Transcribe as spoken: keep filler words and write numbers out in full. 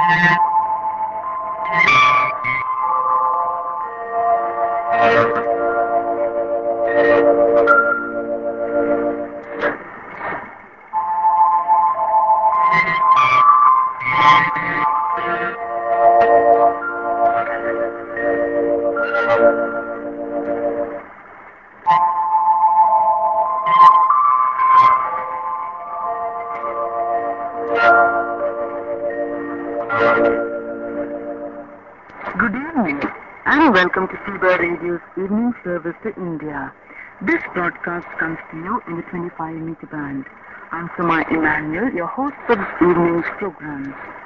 Good evening and welcome to Cuba Radio's evening service to India. This broadcast comes to you in the twenty-five meter band. I'm Samay Emmanuel, your host for this evening's program.